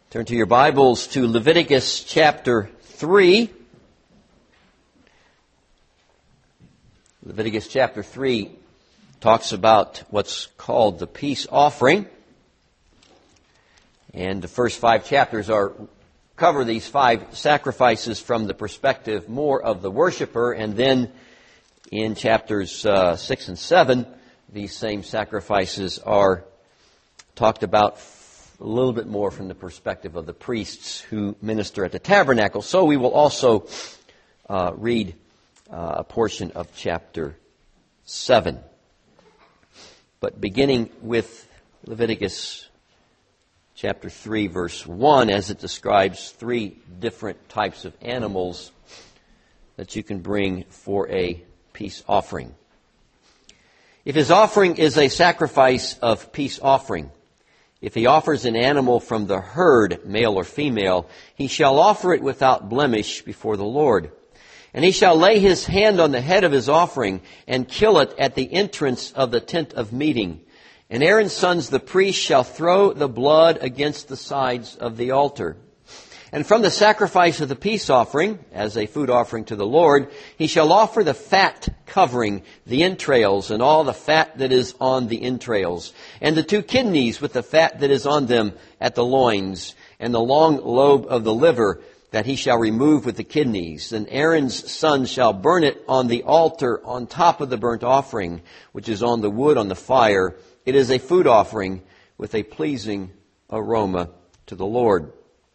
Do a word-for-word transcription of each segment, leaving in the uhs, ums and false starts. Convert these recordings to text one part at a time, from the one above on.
Turn to your Bibles to Leviticus chapter three. Leviticus chapter three talks about what's called the peace offering. And the first five chapters are cover these five sacrifices from the perspective more of the worshiper. And then in chapters uh, six and seven, these same sacrifices are talked about a little bit more from the perspective of the priests who minister at the tabernacle. So we will also uh, read uh, a portion of chapter seven. But beginning with Leviticus chapter three, verse one, as it describes three different types of animals that you can bring for a peace offering. If his offering is a sacrifice of peace offering, if he offers an animal from the herd, male or female, he shall offer it without blemish before the Lord. And he shall lay his hand on the head of his offering and kill it at the entrance of the tent of meeting. And Aaron's sons, the priests, shall throw the blood against the sides of the altar. And from the sacrifice of the peace offering, as a food offering to the Lord, he shall offer the fat covering the entrails and all the fat that is on the entrails, and the two kidneys with the fat that is on them at the loins, and the long lobe of the liver that he shall remove with the kidneys. And Aaron's sons shall burn it on the altar on top of the burnt offering, which is on the wood on the fire. It is a food offering with a pleasing aroma to the Lord.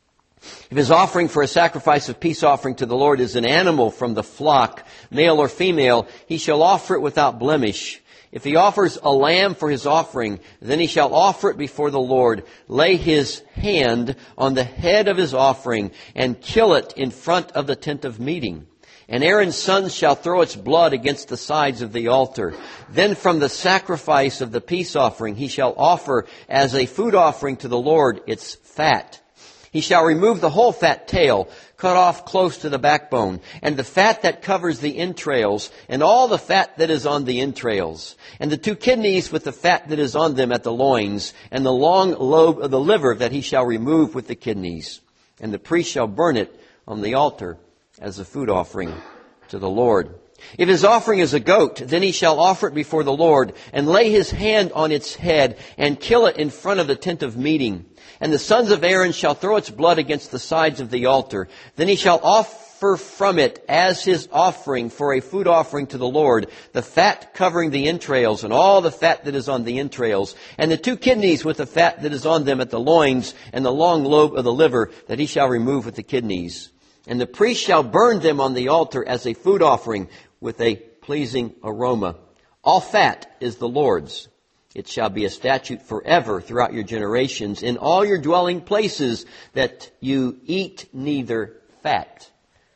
If his offering for a sacrifice of peace offering to the Lord is an animal from the flock, male or female, he shall offer it without blemish. If he offers a lamb for his offering, then he shall offer it before the Lord, lay his hand on the head of his offering, and kill it in front of the tent of meeting. And Aaron's sons shall throw its blood against the sides of the altar. Then from the sacrifice of the peace offering he shall offer as a food offering to the Lord its fat. He shall remove the whole fat tail, cut off close to the backbone, and the fat that covers the entrails, and all the fat that is on the entrails, and the two kidneys with the fat that is on them at the loins, and the long lobe of the liver that he shall remove with the kidneys. And the priest shall burn it on the altar as a food offering to the Lord. If his offering is a goat, then he shall offer it before the Lord, and lay his hand on its head, and kill it in front of the tent of meeting. And the sons of Aaron shall throw its blood against the sides of the altar. Then he shall offer from it as his offering for a food offering to the Lord, the fat covering the entrails, and all the fat that is on the entrails, and the two kidneys with the fat that is on them at the loins, and the long lobe of the liver that he shall remove with the kidneys. And the priest shall burn them on the altar as a food offering with a pleasing aroma. All fat is the Lord's. It shall be a statute forever throughout your generations in all your dwelling places, that you eat neither fat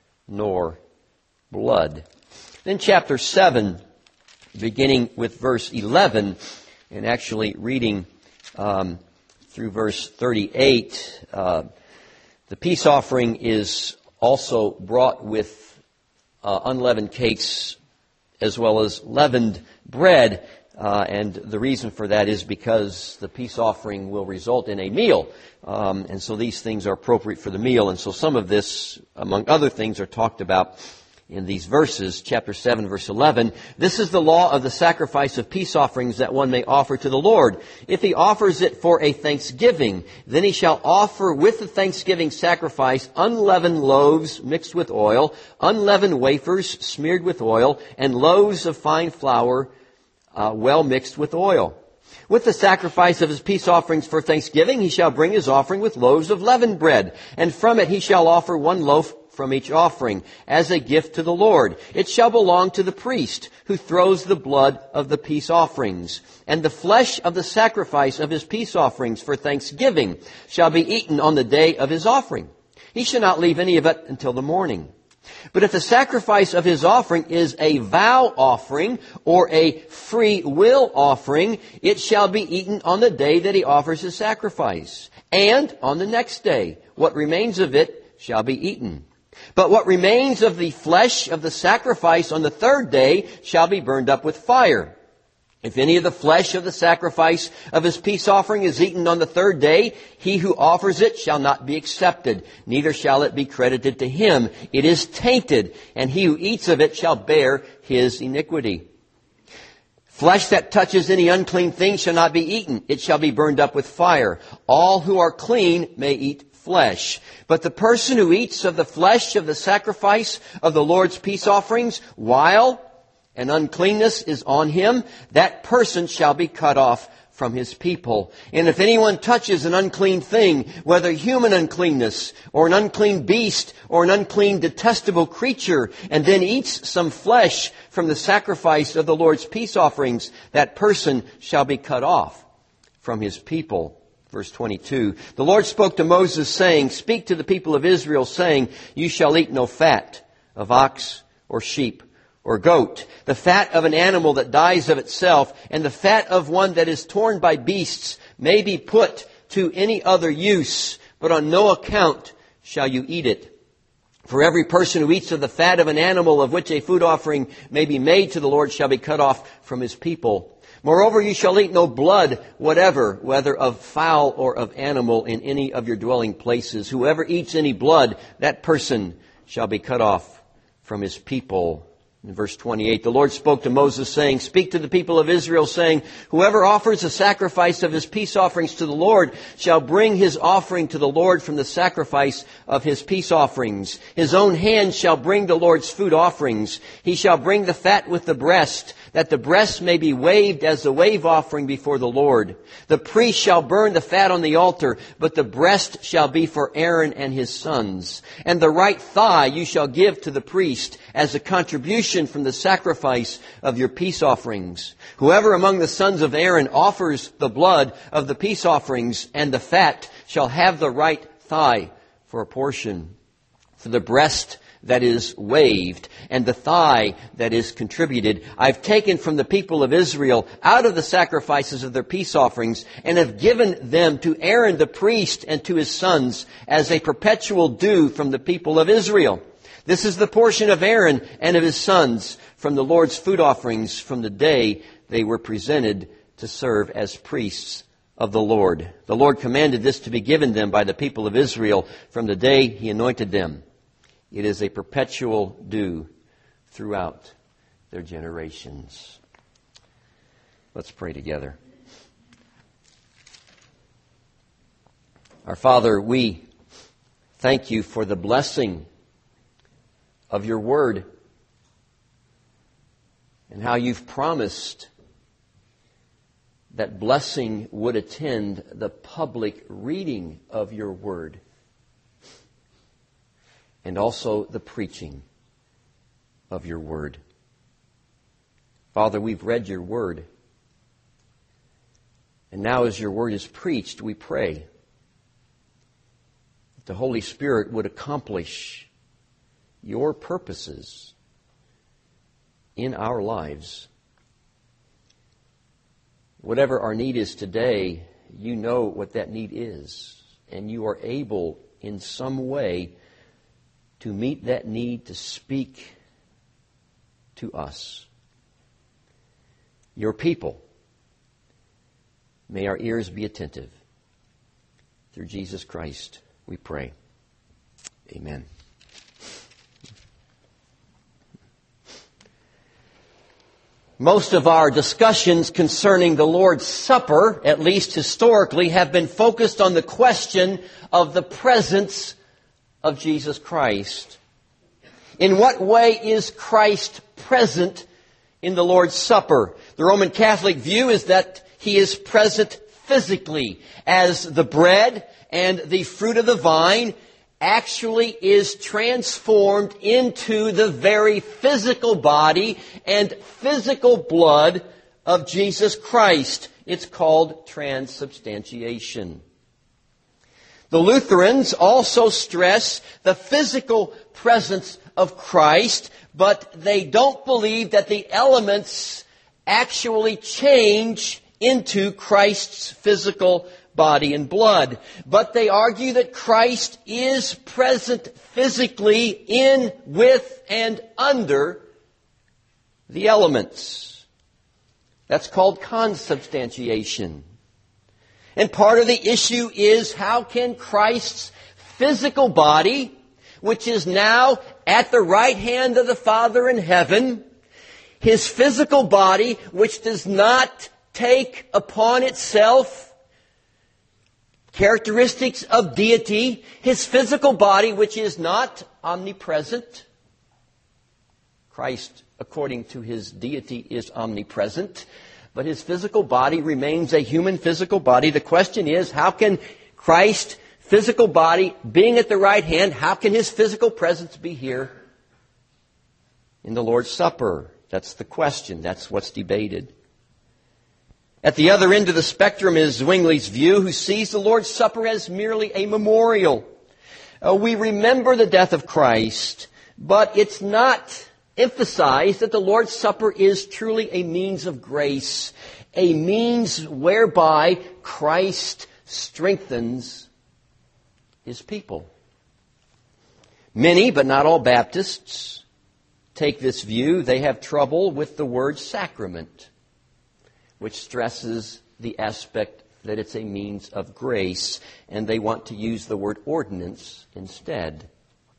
nor blood. Then chapter seven, beginning with verse eleven, and actually reading um, through verse thirty-eight, uh, the peace offering is also brought with uh, unleavened cakes as well as leavened bread. Uh, and the reason for that is because the peace offering will result in a meal. Um, and so these things are appropriate for the meal. And so some of this, among other things, are talked about in these verses. Chapter seven, verse eleven. This is the law of the sacrifice of peace offerings that one may offer to the Lord. If he offers it for a thanksgiving, then he shall offer with the thanksgiving sacrifice unleavened loaves mixed with oil, unleavened wafers smeared with oil, and loaves of fine flour Uh, well mixed with oil. With the sacrifice of his peace offerings for thanksgiving, he shall bring his offering with loaves of leavened bread, and from it he shall offer one loaf from each offering as a gift to the Lord. It shall belong to the priest who throws the blood of the peace offerings. And the flesh of the sacrifice of his peace offerings for thanksgiving shall be eaten on the day of his offering. He shall not leave any of it until the morning. But if the sacrifice of his offering is a vow offering or a free will offering, it shall be eaten on the day that he offers his sacrifice. And on the next day, what remains of it shall be eaten. But what remains of the flesh of the sacrifice on the third day shall be burned up with fire. If any of the flesh of the sacrifice of his peace offering is eaten on the third day, he who offers it shall not be accepted, neither shall it be credited to him. It is tainted, and he who eats of it shall bear his iniquity. Flesh that touches any unclean thing shall not be eaten. It shall be burned up with fire. All who are clean may eat flesh. But the person who eats of the flesh of the sacrifice of the Lord's peace offerings, while an uncleanness is on him, that person shall be cut off from his people. And if anyone touches an unclean thing, whether human uncleanness, or an unclean beast, or an unclean detestable creature, and then eats some flesh from the sacrifice of the Lord's peace offerings, that person shall be cut off from his people. Verse twenty-two, the Lord spoke to Moses, saying, Speak to the people of Israel, saying, You shall eat no fat of ox or sheep, or goat, the fat of an animal that dies of itself, and the fat of one that is torn by beasts may be put to any other use, but on no account shall you eat it. For every person who eats of the fat of an animal of which a food offering may be made to the Lord shall be cut off from his people. Moreover, you shall eat no blood whatever, whether of fowl or of animal, in any of your dwelling places. Whoever eats any blood, that person shall be cut off from his people. In verse twenty-eight, the Lord spoke to Moses, saying, Speak to the people of Israel, saying, Whoever offers a sacrifice of his peace offerings to the Lord shall bring his offering to the Lord from the sacrifice of his peace offerings. His own hand shall bring the Lord's food offerings. He shall bring the fat with the breast, that the breast may be waved as a wave offering before the Lord. The priest shall burn the fat on the altar, but the breast shall be for Aaron and his sons. And the right thigh you shall give to the priest as a contribution from the sacrifice of your peace offerings. Whoever among the sons of Aaron offers the blood of the peace offerings and the fat shall have the right thigh for a portion. For the breast that is waved and the thigh that is contributed, I've taken from the people of Israel out of the sacrifices of their peace offerings, and have given them to Aaron the priest and to his sons as a perpetual due from the people of Israel. This is the portion of Aaron and of his sons from the Lord's food offerings from the day they were presented to serve as priests of the Lord. The Lord commanded this to be given them by the people of Israel from the day He anointed them. It is a perpetual due throughout their generations. Let's pray together. Our Father, we thank You for the blessing of Your Word and how You've promised that blessing would attend the public reading of Your Word and also the preaching of Your Word. Father, we've read Your Word, and now as Your Word is preached, we pray that the Holy Spirit would accomplish Your purposes in our lives. Whatever our need is today, You know what that need is, and You are able in some way to meet that need, to speak to us, Your people. May our ears be attentive. Through Jesus Christ, we pray. Amen. Most of our discussions concerning the Lord's Supper, at least historically, have been focused on the question of the presence of Jesus Christ. In what way is Christ present in the Lord's Supper? The Roman Catholic view is that He is present physically, as the bread and the fruit of the vine actually is transformed into the very physical body and physical blood of Jesus Christ. It's called transubstantiation. The Lutherans also stress the physical presence of Christ, but they don't believe that the elements actually change into Christ's physical body and blood. But they argue that Christ is present physically in, with, and under the elements. That's called consubstantiation. And part of the issue is, how can Christ's physical body, which is now at the right hand of the Father in heaven, His physical body, which does not take upon itself characteristics of deity, His physical body, which is not omnipresent. Christ, according to His deity, is omnipresent, but His physical body remains a human physical body. The question is, how can Christ's physical body, being at the right hand, how can His physical presence be here in the Lord's Supper? That's the question. That's what's debated. At the other end of the spectrum is Zwingli's view, who sees the Lord's Supper as merely a memorial. Uh, we remember the death of Christ, but it's not emphasized that the Lord's Supper is truly a means of grace, a means whereby Christ strengthens His people. Many, but not all Baptists, take this view. They have trouble with the word sacrament, which stresses the aspect that it's a means of grace, and they want to use the word ordinance instead.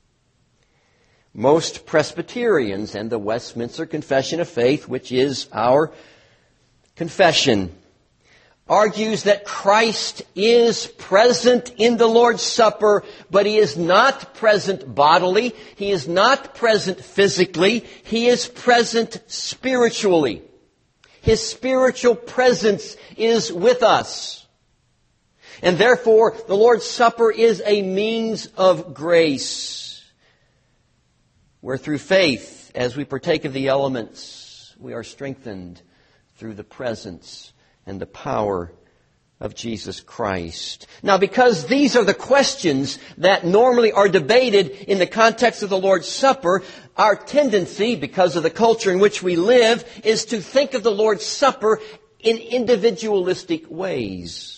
Most Presbyterians and the Westminster Confession of Faith, which is our confession, argues that Christ is present in the Lord's Supper, but He is not present bodily, He is not present physically, He is present spiritually. His spiritual presence is with us. And therefore, the Lord's Supper is a means of grace, where through faith, as we partake of the elements, we are strengthened through the presence and the power of Jesus Christ. Now, because these are the questions that normally are debated in the context of the Lord's Supper, our tendency, because of the culture in which we live, is to think of the Lord's Supper in individualistic ways.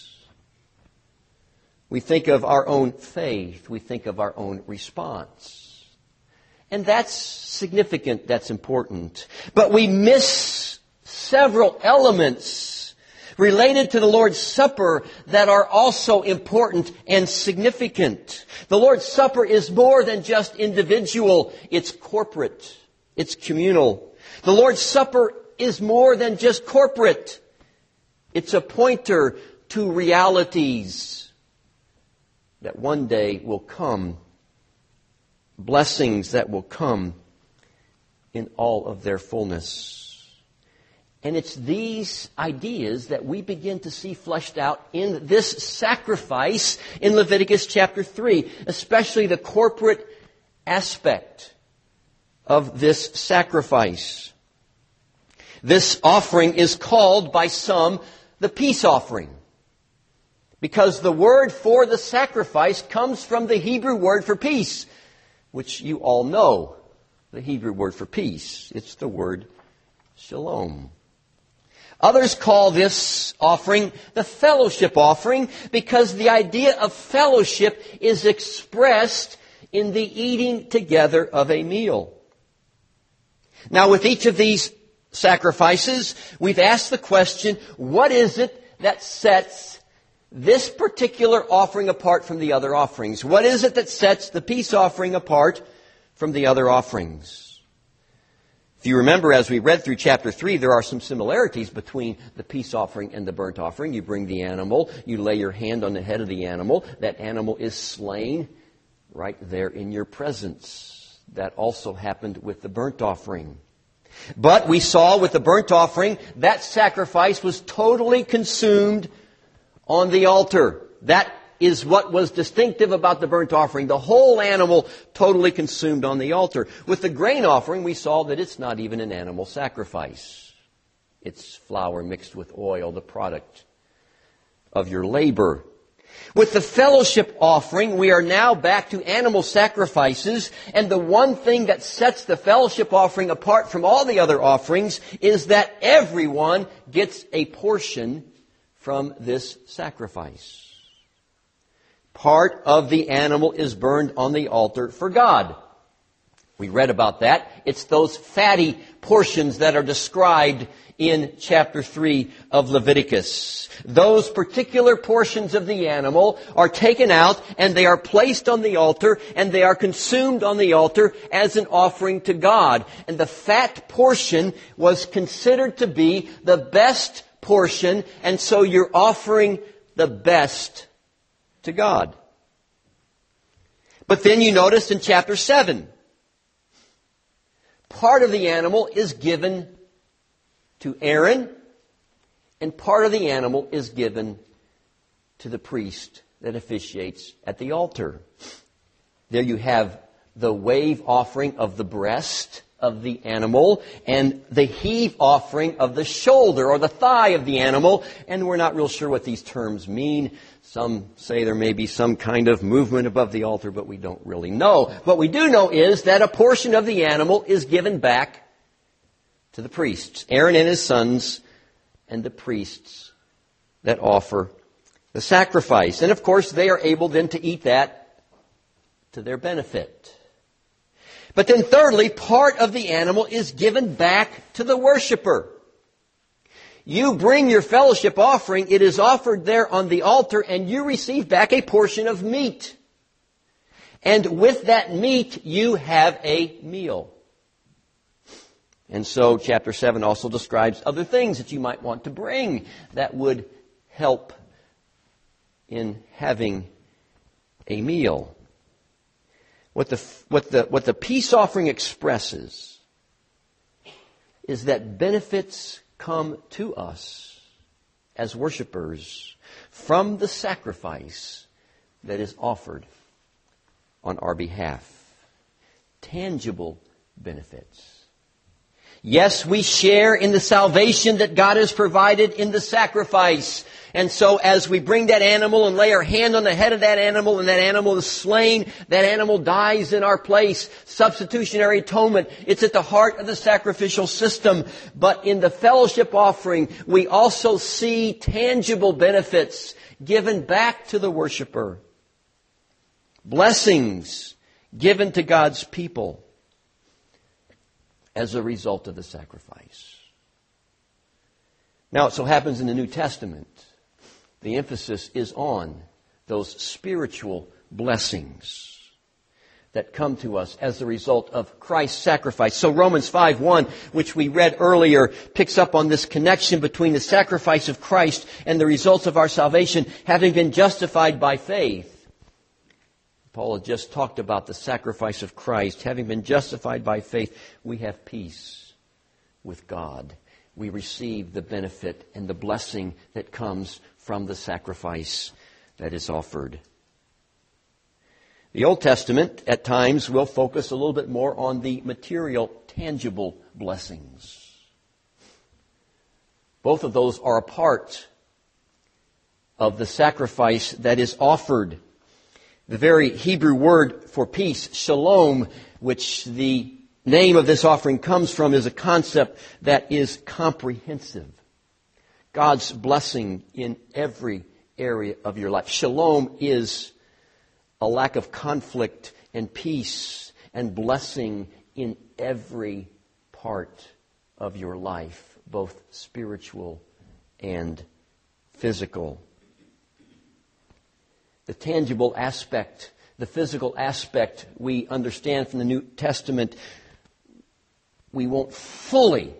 We think of our own faith. We think of our own response. And that's significant. That's important. But we miss several elements related to the Lord's Supper that are also important and significant. The Lord's Supper is more than just individual. It's corporate. It's communal. The Lord's Supper is more than just corporate. It's a pointer to realities that one day will come. Blessings that will come in all of their fullness. And it's these ideas that we begin to see fleshed out in this sacrifice in Leviticus chapter three, especially the corporate aspect of this sacrifice. This offering is called by some the peace offering, because the word for the sacrifice comes from the Hebrew word for peace, which you all know, the Hebrew word for peace. It's the word shalom. Others call this offering the fellowship offering, because the idea of fellowship is expressed in the eating together of a meal. Now, with each of these sacrifices, we've asked the question, what is it that sets this particular offering apart from the other offerings? What is it that sets the peace offering apart from the other offerings? If you remember, as we read through chapter three, there are some similarities between the peace offering and the burnt offering. You bring the animal, you lay your hand on the head of the animal. That animal is slain right there in your presence. That also happened with the burnt offering. But we saw with the burnt offering, that sacrifice was totally consumed on the altar. That is what was distinctive about the burnt offering. The whole animal totally consumed on the altar. With the grain offering, we saw that it's not even an animal sacrifice. It's flour mixed with oil, the product of your labor. With the fellowship offering, we are now back to animal sacrifices, and the one thing that sets the fellowship offering apart from all the other offerings is that everyone gets a portion from this sacrifice. Part of the animal is burned on the altar for God. We read about that. It's those fatty portions that are described in chapter three of Leviticus. Those particular portions of the animal are taken out and they are placed on the altar and they are consumed on the altar as an offering to God. And the fat portion was considered to be the best portion, and so you're offering the best to God. But then you notice in chapter seven, part of the animal is given to Aaron, and part of the animal is given to the priest that officiates at the altar. There you have the wave offering of the breast of the animal and the heave offering of the shoulder or the thigh of the animal. And we're not real sure what these terms mean. Some say there may be some kind of movement above the altar, but we don't really know. What we do know is that a portion of the animal is given back to the priests, Aaron and his sons, and the priests that offer the sacrifice. And of course, they are able then to eat that to their benefit. But then thirdly, part of the animal is given back to the worshiper. You bring your fellowship offering, it is offered there on the altar, and you receive back a portion of meat. And with that meat, you have a meal. And so chapter seven also describes other things that you might want to bring that would help in having a meal. What the, what the, what the peace offering expresses is that benefits come to us as worshipers from the sacrifice that is offered on our behalf. Tangible benefits. Yes, we share in the salvation that God has provided in the sacrifice. And so as we bring that animal and lay our hand on the head of that animal and that animal is slain, that animal dies in our place. Substitutionary atonement. It's at the heart of the sacrificial system. But in the fellowship offering, we also see tangible benefits given back to the worshiper. Blessings given to God's people as a result of the sacrifice. Now, it so happens in the New Testament, the emphasis is on those spiritual blessings that come to us as a result of Christ's sacrifice. So Romans five one, which we read earlier, picks up on this connection between the sacrifice of Christ and the results of our salvation, having been justified by faith. Paul had just talked about the sacrifice of Christ. Having been justified by faith, we have peace with God. We receive the benefit and the blessing that comes from the sacrifice that is offered. The Old Testament, at times, will focus a little bit more on the material, tangible blessings. Both of those are a part of the sacrifice that is offered. The very Hebrew word for peace, shalom, which the name of this offering comes from, is a concept that is comprehensive. God's blessing in every area of your life. Shalom is a lack of conflict and peace and blessing in every part of your life, both spiritual and physical. The tangible aspect, the physical aspect we understand from the New Testament, we won't fully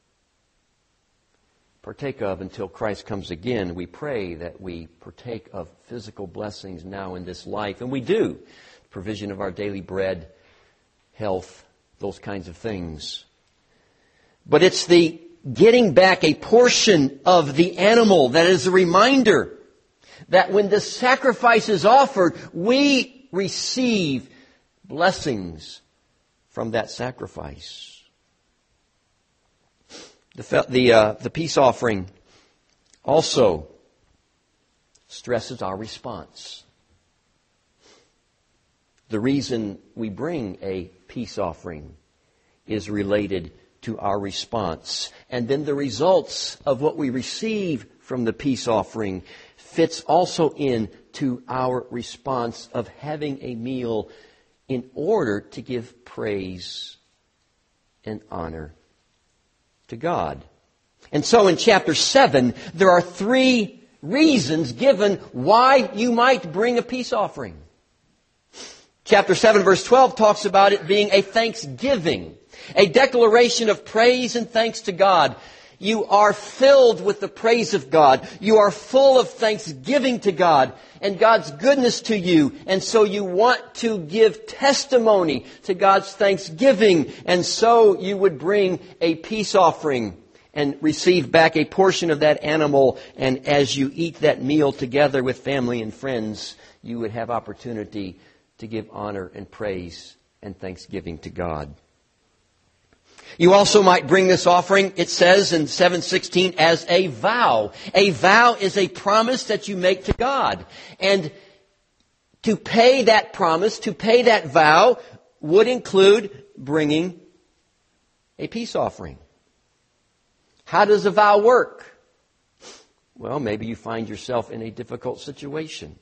partake of until Christ comes again. We pray that we partake of physical blessings now in this life. And we do. Provision of our daily bread, health, those kinds of things. But it's the getting back a portion of the animal that is a reminder that when the sacrifice is offered, we receive blessings from that sacrifice. The, the, uh, the peace offering also stresses our response. The reason we bring a peace offering is related to our response. And then the results of what we receive from the peace offering fits also in to our response of having a meal in order to give praise and honor to God. And so in chapter seven, there are three reasons given why you might bring a peace offering. Chapter seven, verse twelve talks about it being a thanksgiving, a declaration of praise and thanks to God. You are filled with the praise of God. You are full of thanksgiving to God and God's goodness to you. And so you want to give testimony to God's thanksgiving. And so you would bring a peace offering and receive back a portion of that animal. And as you eat that meal together with family and friends, you would have opportunity to give honor and praise and thanksgiving to God. You also might bring this offering, it says in seven sixteen, as a vow. A vow is a promise that you make to God. And to pay that promise, to pay that vow, would include bringing a peace offering. How does a vow work? Well, maybe you find yourself in a difficult situation.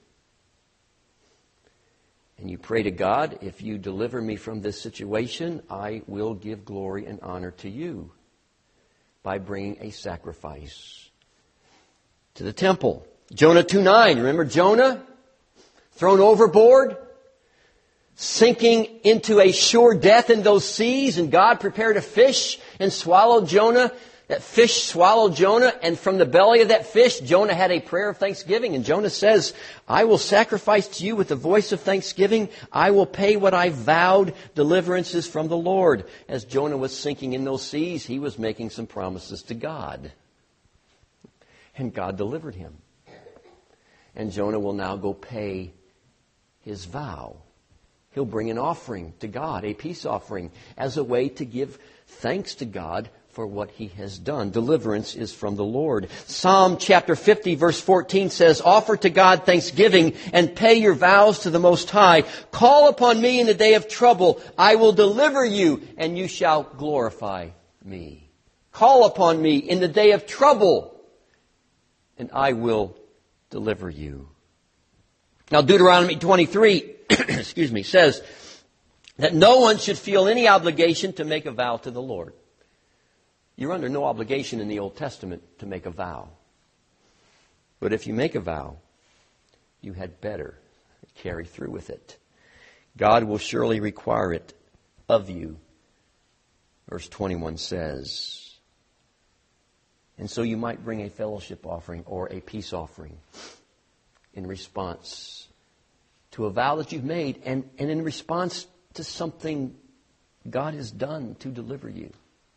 And you pray to God, if you deliver me from this situation, I will give glory and honor to you by bringing a sacrifice to the temple. Jonah two nine, remember Jonah? Thrown overboard, sinking into a sure death in those seas, and God prepared a fish and swallowed Jonah. That fish swallowed Jonah, and from the belly of that fish, Jonah had a prayer of thanksgiving. And Jonah says, I will sacrifice to you with the voice of thanksgiving. I will pay what I vowed. Deliverance is from the Lord. As Jonah was sinking in those seas, he was making some promises to God. And God delivered him. And Jonah will now go pay his vow. He'll bring an offering to God, a peace offering, as a way to give thanks to God for what He has done. Deliverance is from the Lord. Psalm chapter fifty verse fourteen says, offer to God thanksgiving and pay your vows to the Most High. Call upon me in the day of trouble. I will deliver you and you shall glorify me. Call upon me in the day of trouble and I will deliver you. Now Deuteronomy twenty-three excuse me, says that no one should feel any obligation to make a vow to the Lord. You're under no obligation in the Old Testament to make a vow. But if you make a vow, you had better carry through with it. God will surely require it of you, verse twenty-one says. And so you might bring a fellowship offering or a peace offering in response to a vow that you've made and, and in response to something God has done to deliver you.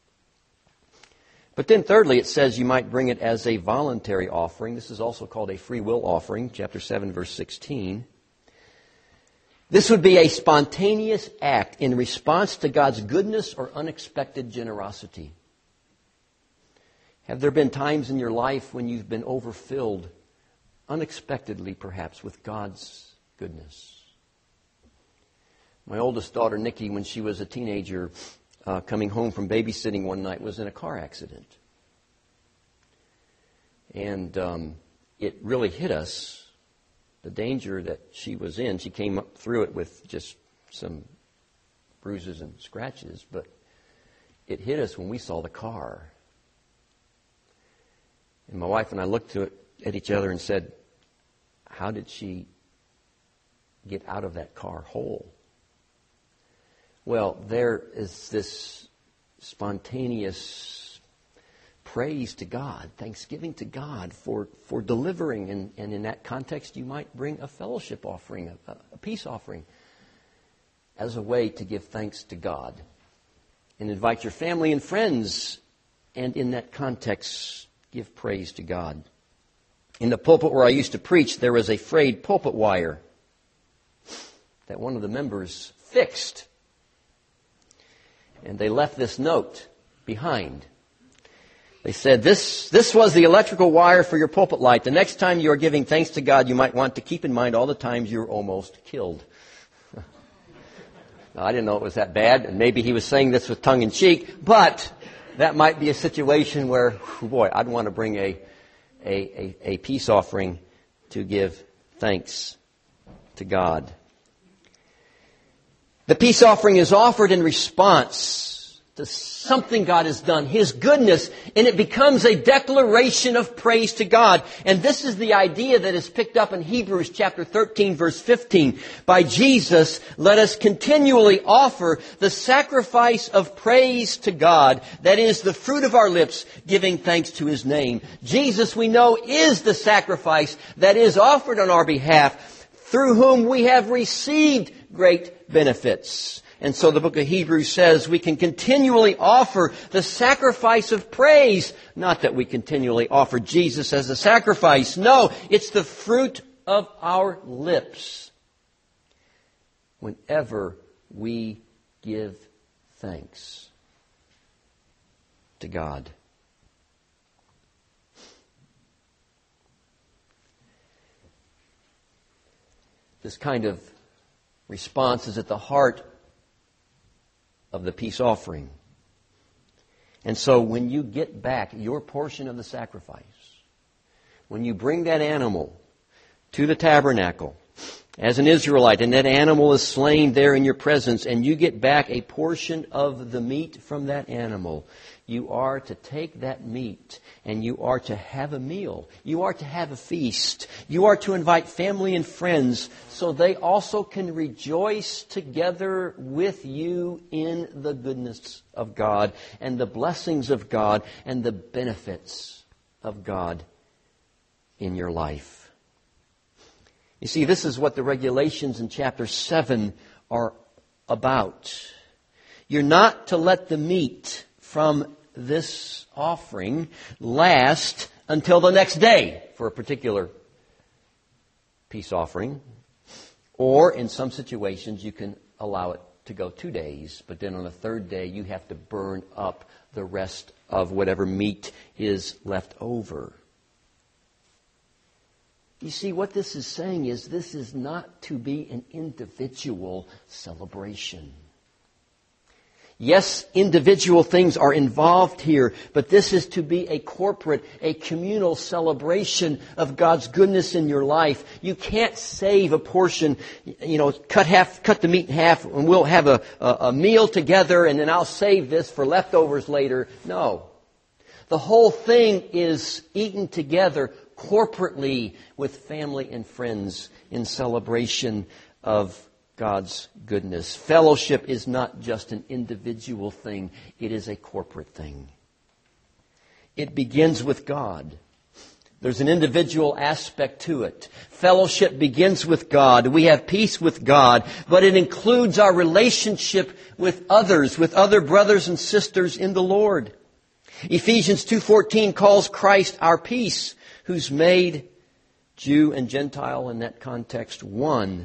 But then thirdly, it says you might bring it as a voluntary offering. This is also called a free will offering, chapter seven, verse sixteen. This would be a spontaneous act in response to God's goodness or unexpected generosity. Have there been times in your life when you've been overfilled, unexpectedly perhaps, with God's goodness? My oldest daughter, Nikki, when she was a teenager, Uh, coming home from babysitting one night, was in a car accident. And um, it really hit us, the danger that she was in. She came up through it with just some bruises and scratches, but it hit us when we saw the car. And my wife and I looked to it, at each other and said, how did she get out of that car whole? Well, there is this spontaneous praise to God, thanksgiving to God for, for delivering. And, and in that context, you might bring a fellowship offering, a, a peace offering, as a way to give thanks to God. And invite your family and friends, and in that context, give praise to God. In the pulpit where I used to preach, there was a frayed pulpit wire that one of the members fixed. And they left this note behind. They said, this, this was the electrical wire for your pulpit light. The next time you are giving thanks to God, you might want to keep in mind all the times you were almost killed. Now, I didn't know it was that bad, and maybe he was saying this with tongue in cheek, but that might be a situation where, boy, I'd want to bring a, a, a, a peace offering to give thanks to God. The peace offering is offered in response to something God has done, His goodness, and it becomes a declaration of praise to God. And this is the idea that is picked up in Hebrews chapter thirteen, verse fifteen. By Jesus, let us continually offer the sacrifice of praise to God, that is the fruit of our lips, giving thanks to His name. Jesus, we know, is the sacrifice that is offered on our behalf, through whom we have received great benefits. And so the book of Hebrews says we can continually offer the sacrifice of praise. Not that we continually offer Jesus as a sacrifice. No, it's the fruit of our lips whenever we give thanks to God. This kind of response is at the heart of the peace offering. And so when you get back your portion of the sacrifice, when you bring that animal to the tabernacle as an Israelite, and that animal is slain there in your presence, and you get back a portion of the meat from that animal, you are to take that meat and you are to have a meal. You are to have a feast. You are to invite family and friends so they also can rejoice together with you in the goodness of God and the blessings of God and the benefits of God in your life. You see, this is what the regulations in chapter seven are about. You're not to let the meat from this offering last until the next day for a particular peace offering. Or in some situations you can allow it to go two days, but then on the third day you have to burn up the rest of whatever meat is left over. You see, what this is saying is this is not to be an individual celebration. Yes, individual things are involved here, but this is to be a corporate, a communal celebration of God's goodness in your life. You can't save a portion, you know, cut half, cut the meat in half, and we'll have a, a, a meal together, and then I'll save this for leftovers later. No. The whole thing is eaten together corporately with family and friends in celebration of God's goodness. Fellowship is not just an individual thing. It is a corporate thing. It begins with God. There's an individual aspect to it. Fellowship begins with God. We have peace with God, but it includes our relationship with others, with other brothers and sisters in the Lord. Ephesians two fourteen calls Christ our peace, who's made Jew and Gentile in that context one.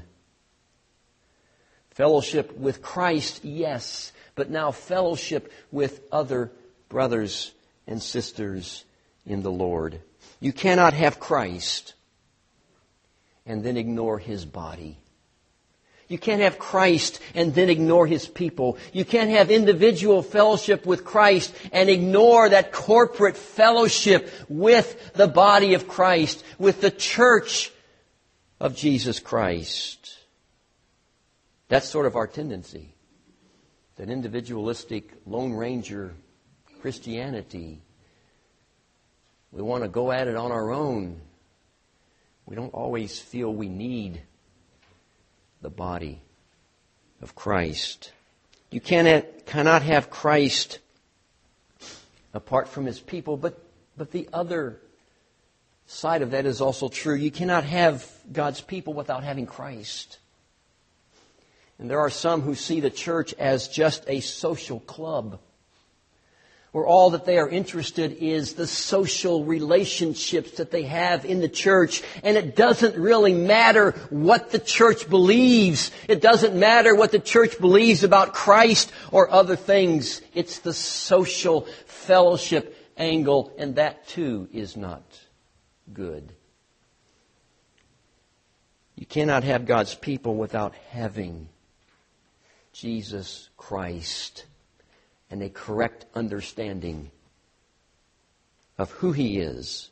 Fellowship with Christ, yes, but now fellowship with other brothers and sisters in the Lord. You cannot have Christ and then ignore His body. You can't have Christ and then ignore His people. You can't have individual fellowship with Christ and ignore that corporate fellowship with the body of Christ, with the church of Jesus Christ. That's sort of our tendency. That individualistic Lone Ranger Christianity. We want to go at it on our own. We don't always feel we need the body of Christ. You cannot, cannot have Christ apart from His people, but, but the other side of that is also true. You cannot have God's people without having Christ. And there are some who see the church as just a social club, where all that they are interested is the social relationships that they have in the church. And it doesn't really matter what the church believes. It doesn't matter what the church believes about Christ or other things. It's the social fellowship angle, and that too is not good. You cannot have God's people without having Jesus Christ and a correct understanding of who He is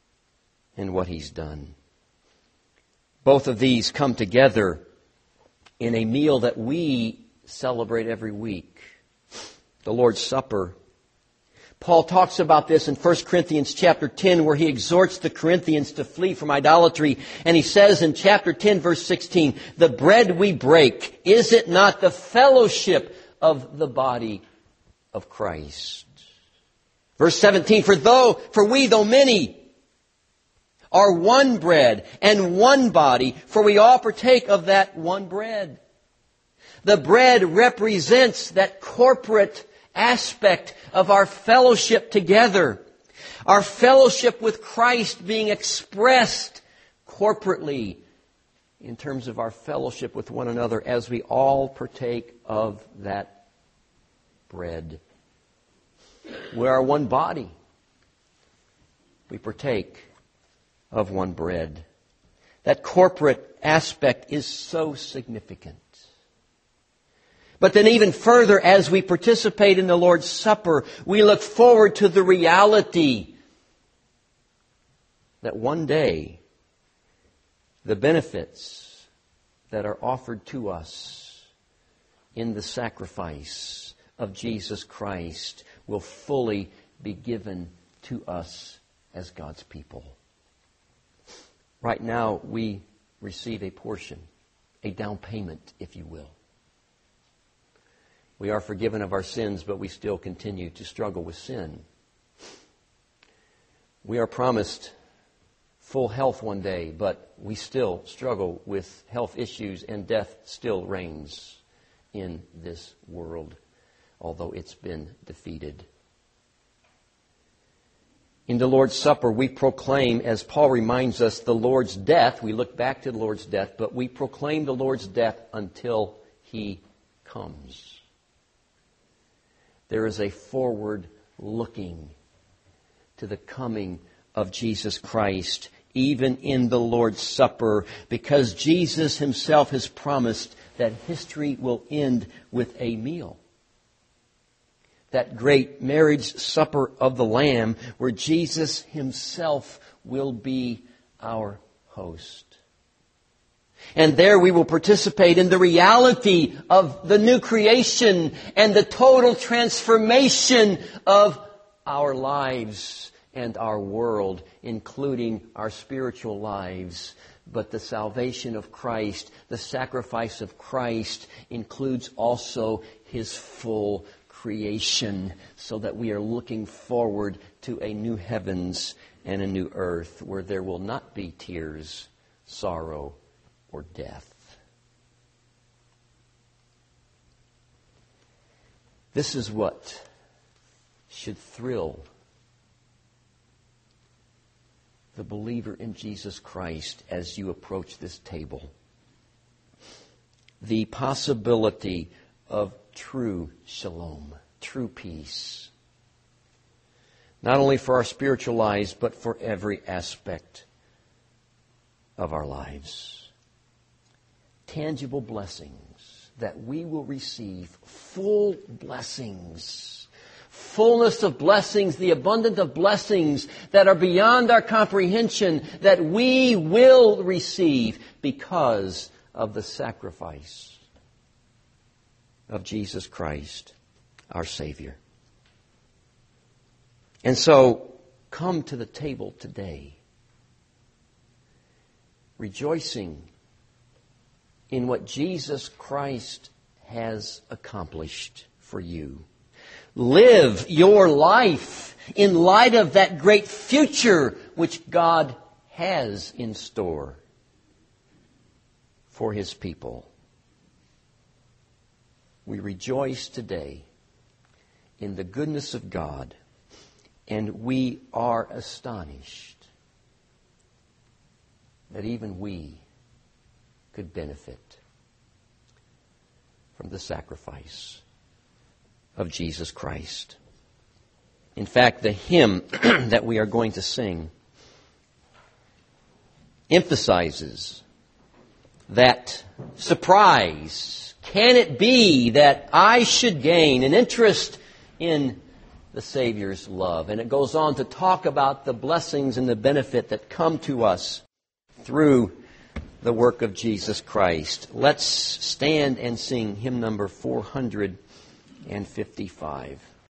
and what He's done. Both of these come together in a meal that we celebrate every week, the Lord's Supper. Paul talks about this in First Corinthians chapter ten, where he exhorts the Corinthians to flee from idolatry. And he says in chapter ten, verse sixteen, "The bread we break, is it not the fellowship of the body of Christ?" Verse seventeen, "For though, for we, though many, are one bread and one body, for we all partake of that one bread." The bread represents that corporate aspect of our fellowship together. Our fellowship with Christ being expressed corporately in terms of our fellowship with one another as we all partake of that bread. We are one body. We partake of one bread. That corporate aspect is so significant. But then even further, as we participate in the Lord's Supper, we look forward to the reality that one day the benefits that are offered to us in the sacrifice of Jesus Christ will fully be given to us as God's people. Right now, we receive a portion, a down payment, if you will. We are forgiven of our sins, but we still continue to struggle with sin. We are promised full health one day, but we still struggle with health issues, and death still reigns in this world, although it's been defeated. In the Lord's Supper, we proclaim, as Paul reminds us, the Lord's death. We look back to the Lord's death, but we proclaim the Lord's death until He comes. There is a forward looking to the coming of Jesus Christ, even in the Lord's Supper, because Jesus Himself has promised that history will end with a meal. That great marriage supper of the Lamb, where Jesus Himself will be our host. And there we will participate in the reality of the new creation and the total transformation of our lives and our world, including our spiritual lives. But the salvation of Christ, the sacrifice of Christ, includes also His full creation, so that we are looking forward to a new heavens and a new earth where there will not be tears, sorrow, or death. This is what should thrill the believer in Jesus Christ as you approach this table. The possibility of true shalom, true peace. Not only for our spiritual lives, but for every aspect of our lives. Tangible blessings that we will receive, full blessings, fullness of blessings, the abundance of blessings that are beyond our comprehension, that we will receive because of the sacrifice of Jesus Christ, our Savior. And so, come to the table today, rejoicing in what Jesus Christ has accomplished for you. Live your life in light of that great future which God has in store for His people. We rejoice today in the goodness of God, and we are astonished that even we could benefit from the sacrifice of Jesus Christ. In fact, the hymn that we are going to sing emphasizes that surprise. Can it be that I should gain an interest in the Savior's love? And it goes on to talk about the blessings and the benefit that come to us through the work of Jesus Christ. Let's stand and sing hymn number four hundred fifty-five.